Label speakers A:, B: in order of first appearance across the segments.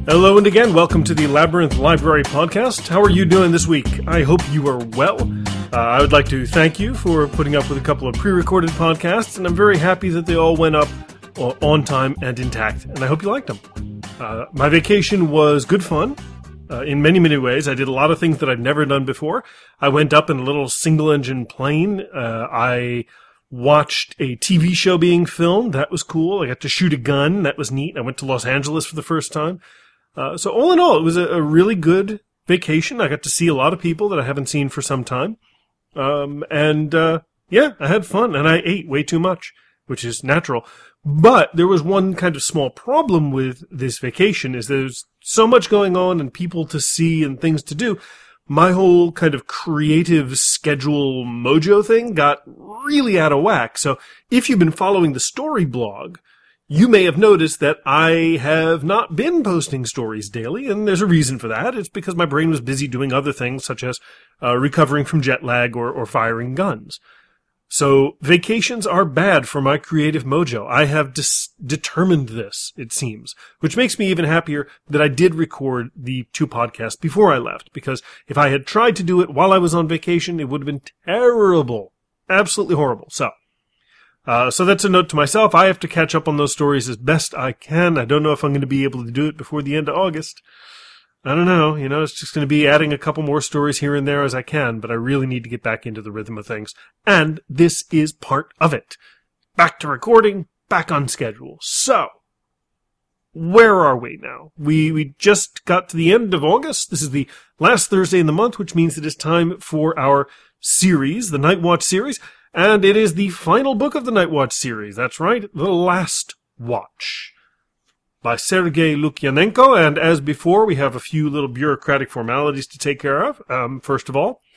A: Hello and again, welcome to the Labyrinth Library Podcast. How are you doing this week? I hope you are well. I would like to thank you for putting up with a couple of pre-recorded podcasts, and I'm very happy that they all went up on time and intact, and I hope you liked them. My vacation was good fun in many, many ways. I did a lot of things that I've never done before. I went up in a little single-engine plane. I watched a TV show being filmed. That was cool. I got to shoot a gun. That was neat. I went to Los Angeles for the first time. So all in all, it was a really good vacation. I got to see a lot of people that I haven't seen for some time. Yeah, I had fun, and I ate way too much, which is natural. But there was one kind of small problem with this vacation, is there's so much going on and people to see and things to do. My whole kind of creative schedule mojo thing got really out of whack. So if you've been following the story blog, you may have noticed that I have not been posting stories daily, and there's a reason for that. It's because my brain was busy doing other things, such as recovering from jet lag or firing guns. So vacations are bad for my creative mojo. I have determined this, it seems, which makes me even happier that I did record the 2 podcasts before I left, because if I had tried to do it while I was on vacation, it would have been terrible. Absolutely horrible. So that's a note to myself. I have to catch up on those stories as best I can. I don't know if I'm going to be able to do it before the end of August. I don't know. It's just going to be adding a couple more stories here and there as I can, but I really need to get back into the rhythm of things. And this is part of it. Back to recording, back on schedule. So, where are we now? We just got to the end of August. This is the last Thursday in the month, which means it is time for our series, the Night Watch series. And it is the final book of the Night Watch series. That's right, The Last Watch by Sergei Lukyanenko. And as before, we have a few little bureaucratic formalities to take care of. First of all,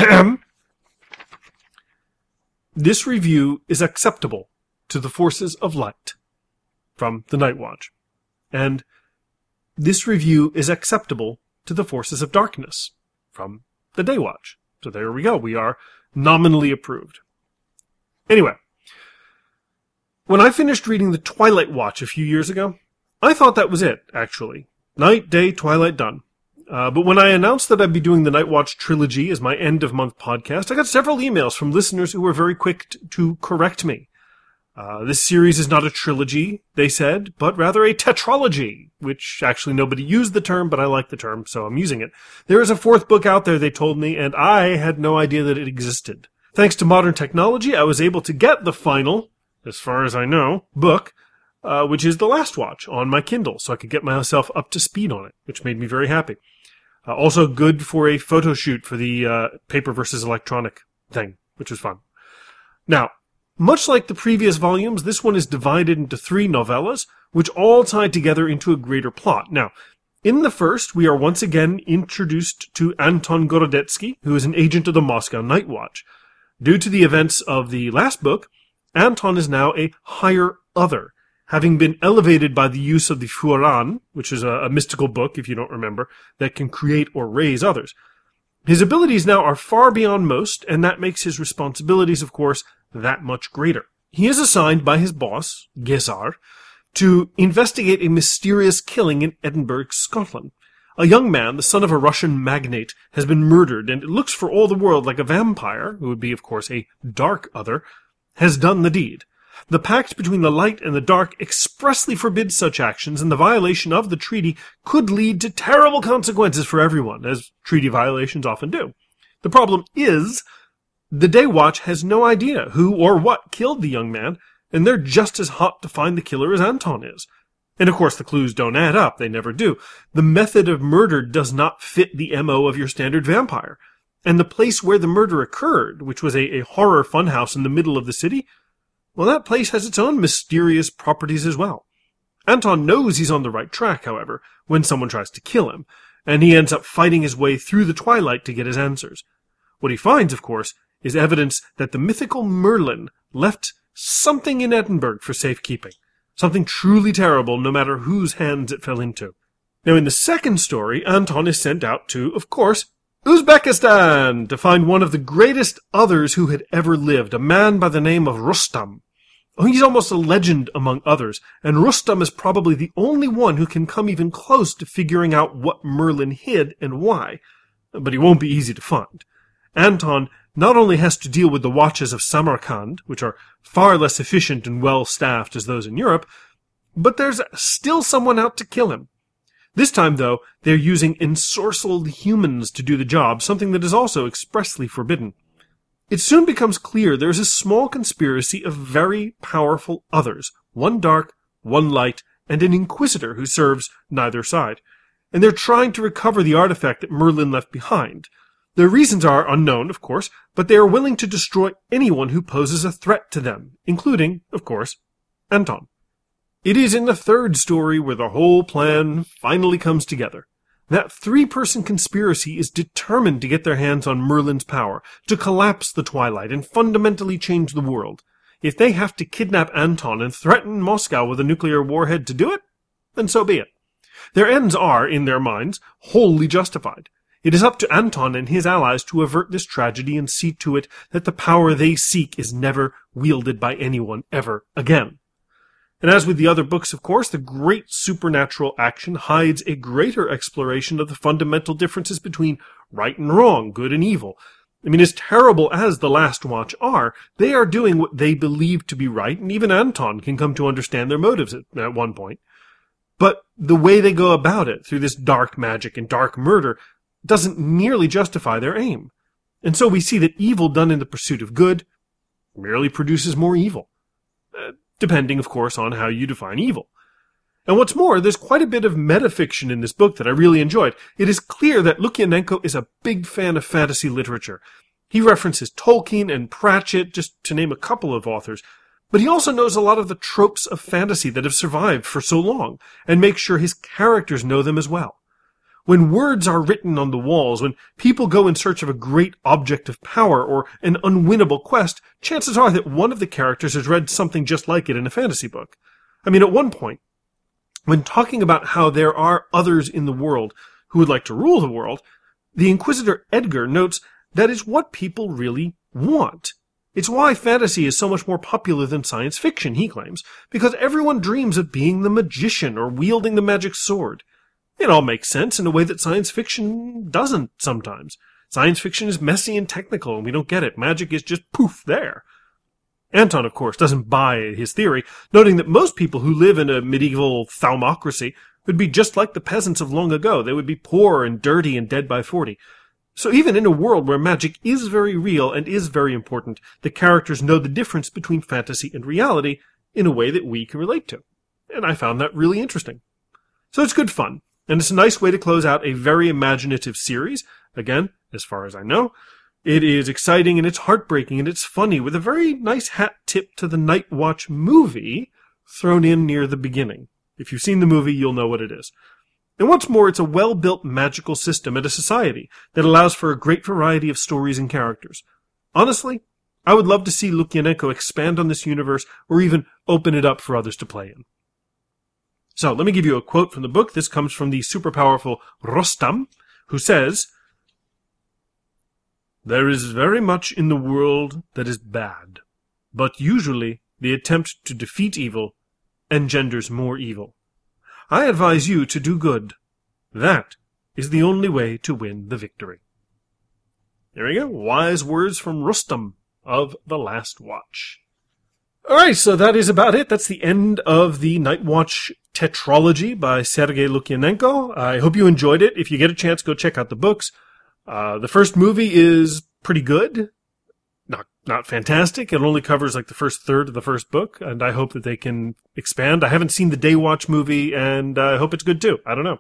A: this review is acceptable to the forces of light from the Night Watch. And this review is acceptable to the forces of darkness from the Day Watch. So there we go. We are nominally approved. Anyway, when I finished reading The Twilight Watch a few years ago, I thought that was it, actually. Night, day, twilight, done. But when I announced that I'd be doing the Night Watch trilogy as my end-of-month podcast, I got several emails from listeners who were very quick to correct me. This series is not a trilogy, they said, but rather a tetralogy, which actually nobody used the term, but I like the term, so I'm using it. There is a 4th book out there, they told me, and I had no idea that it existed. Thanks to modern technology, I was able to get the final, as far as I know, book, which is The Last Watch, on my Kindle, so I could get myself up to speed on it, which made me very happy. Also good for a photo shoot for the paper versus electronic thing, which was fun. Now, much like the previous volumes, this one is divided into 3 novellas, which all tie together into a greater plot. Now, in the first, we are once again introduced to Anton Gorodetsky, who is an agent of the Moscow Night Watch. Due to the events of the last book, Anton is now a higher other, having been elevated by the use of the Furan, which is a mystical book, if you don't remember, that can create or raise others. His abilities now are far beyond most, and that makes his responsibilities, of course, that much greater. He is assigned by his boss, Gesar, to investigate a mysterious killing in Edinburgh, Scotland. A young man, the son of a Russian magnate, has been murdered, and it looks for all the world like a vampire, who would be, of course, a dark other, has done the deed. The pact between the light and the dark expressly forbids such actions, and the violation of the treaty could lead to terrible consequences for everyone, as treaty violations often do. The problem is, the Day Watch has no idea who or what killed the young man, and they're just as hot to find the killer as Anton is. And of course the clues don't add up, they never do. The method of murder does not fit the MO of your standard vampire. And the place where the murder occurred, which was a horror funhouse in the middle of the city, well, that place has its own mysterious properties as well. Anton knows he's on the right track, however, when someone tries to kill him, and he ends up fighting his way through the twilight to get his answers. What he finds, of course, is evidence that the mythical Merlin left something in Edinburgh for safekeeping. Something truly terrible, no matter whose hands it fell into. Now, in the second story, Anton is sent out to, of course, Uzbekistan, to find one of the greatest others who had ever lived, a man by the name of Rustam. He's almost a legend among others, and Rustam is probably the only one who can come even close to figuring out what Merlin hid and why. But he won't be easy to find. Anton not only has to deal with the watches of Samarkand, which are far less efficient and well-staffed as those in Europe, but there's still someone out to kill him. This time, though, they're using ensorcelled humans to do the job, something that is also expressly forbidden. It soon becomes clear there's a small conspiracy of very powerful others, one dark, one light, and an inquisitor who serves neither side. And they're trying to recover the artifact that Merlin left behind. Their reasons are unknown, of course, but they are willing to destroy anyone who poses a threat to them, including, of course, Anton. It is in the third story where the whole plan finally comes together. That three-person conspiracy is determined to get their hands on Merlin's power, to collapse the Twilight and fundamentally change the world. If they have to kidnap Anton and threaten Moscow with a nuclear warhead to do it, then so be it. Their ends are, in their minds, wholly justified. It is up to Anton and his allies to avert this tragedy and see to it that the power they seek is never wielded by anyone ever again. And as with the other books, of course, the great supernatural action hides a greater exploration of the fundamental differences between right and wrong, good and evil. I mean, as terrible as The Last Watch are, they are doing what they believe to be right, and even Anton can come to understand their motives at one point. But the way they go about it, through this dark magic and dark murder, doesn't nearly justify their aim. And so we see that evil done in the pursuit of good merely produces more evil. Depending, of course, on how you define evil. And what's more, there's quite a bit of metafiction in this book that I really enjoyed. It is clear that Lukyanenko is a big fan of fantasy literature. He references Tolkien and Pratchett, just to name a couple of authors, but he also knows a lot of the tropes of fantasy that have survived for so long, and makes sure his characters know them as well. When words are written on the walls, when people go in search of a great object of power or an unwinnable quest, chances are that one of the characters has read something just like it in a fantasy book. I mean, at one point, when talking about how there are others in the world who would like to rule the world, the Inquisitor Edgar notes that is what people really want. It's why fantasy is so much more popular than science fiction, he claims, because everyone dreams of being the magician or wielding the magic sword. It all makes sense in a way that science fiction doesn't sometimes. Science fiction is messy and technical, and we don't get it. Magic is just poof there. Anton, of course, doesn't buy his theory, noting that most people who live in a medieval thaumaturgy would be just like the peasants of long ago. They would be poor and dirty and dead by 40. So even in a world where magic is very real and is very important, the characters know the difference between fantasy and reality in a way that we can relate to. And I found that really interesting. So it's good fun. And it's a nice way to close out a very imaginative series. Again, as far as I know, it is exciting and it's heartbreaking and it's funny with a very nice hat tip to the Night Watch movie thrown in near the beginning. If you've seen the movie, you'll know what it is. And what's more, it's a well-built magical system and a society that allows for a great variety of stories and characters. Honestly, I would love to see Lukyanenko expand on this universe or even open it up for others to play in. So, let me give you a quote from the book. This comes from the super powerful Rustam, who says, "There is very much in the world that is bad, but usually the attempt to defeat evil engenders more evil. I advise you to do good. That is the only way to win the victory." There we go. Wise words from Rustam of The Last Watch. Alright, so that is about it. That's the end of the Night Watch tetralogy by Sergei Lukyanenko. I hope you enjoyed it. If you get a chance, go check out the books. The first movie is pretty good. Not fantastic. It only covers like the first third of the first book, and I hope that they can expand. I haven't seen the Daywatch movie, and I hope it's good too. I don't know.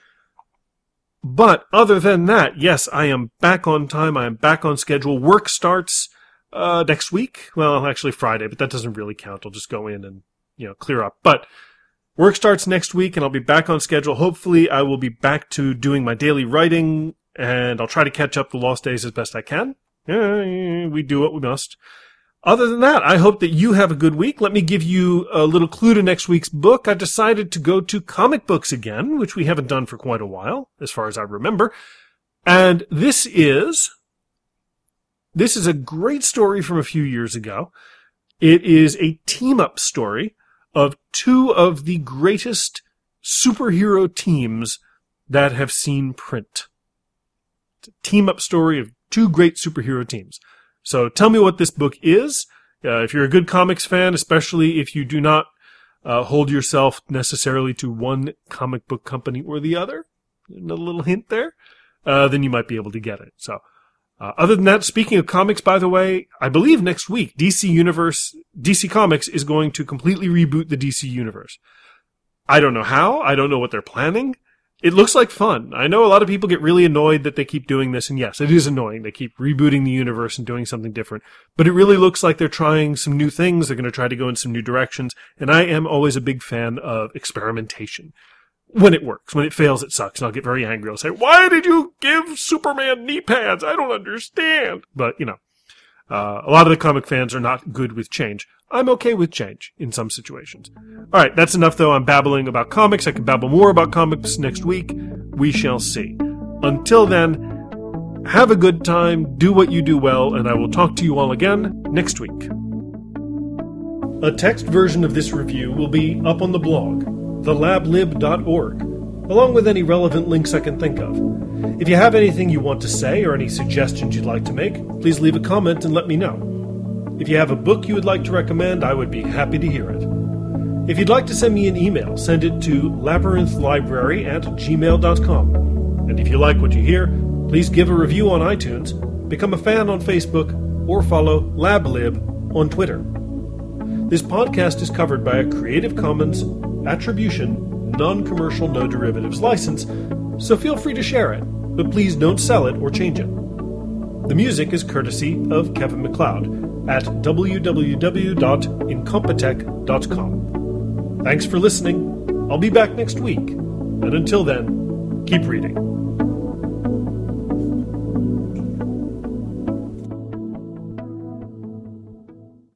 A: But other than that, yes, I am back on time. I am back on schedule. Work starts next week. Well, actually Friday, but that doesn't really count. I'll just go in and, clear up. But work starts next week, and I'll be back on schedule. Hopefully, I will be back to doing my daily writing, and I'll try to catch up the lost days as best I can. We do what we must. Other than that, I hope that you have a good week. Let me give you a little clue to next week's book. I decided to go to comic books again, which we haven't done for quite a while, as far as I remember. And this is a great story from a few years ago. It is a team-up story of two of the greatest superhero teams that have seen print. It's a team-up story of two great superhero teams. So tell me what this book is. If you're a good comics fan, especially if you do not hold yourself necessarily to one comic book company or the other, another little hint there, then you might be able to get it. So, other than that, speaking of comics, by the way, I believe next week DC Comics is going to completely reboot the DC Universe. I don't know how. I don't know what they're planning. It looks like fun. I know a lot of people get really annoyed that they keep doing this, and yes, it is annoying. They keep rebooting the universe and doing something different. But it really looks like they're trying some new things. They're going to try to go in some new directions. And I am always a big fan of experimentation. When it works. When it fails, it sucks. And I'll get very angry. I'll say, why did you give Superman knee pads? I don't understand. But, a lot of the comic fans are not good with change. I'm okay with change in some situations. All right, that's enough, though. I'm babbling about comics. I can babble more about comics next week. We shall see. Until then, have a good time, do what you do well, and I will talk to you all again next week. A text version of this review will be up on the blog, thelablib.org, along with any relevant links I can think of. If you have anything you want to say or any suggestions you'd like to make, please leave a comment and let me know. If you have a book you would like to recommend, I would be happy to hear it. If you'd like to send me an email, send it to labyrinthlibrary@gmail.com. And if you like what you hear, please give a review on iTunes, become a fan on Facebook, or follow LabLib on Twitter. This podcast is covered by a Creative Commons Attribution, Non-Commercial No Derivatives license, so feel free to share it, but please don't sell it or change it. The music is courtesy of Kevin MacLeod at www.incompetech.com. Thanks for listening. I'll be back next week, and until then, keep reading.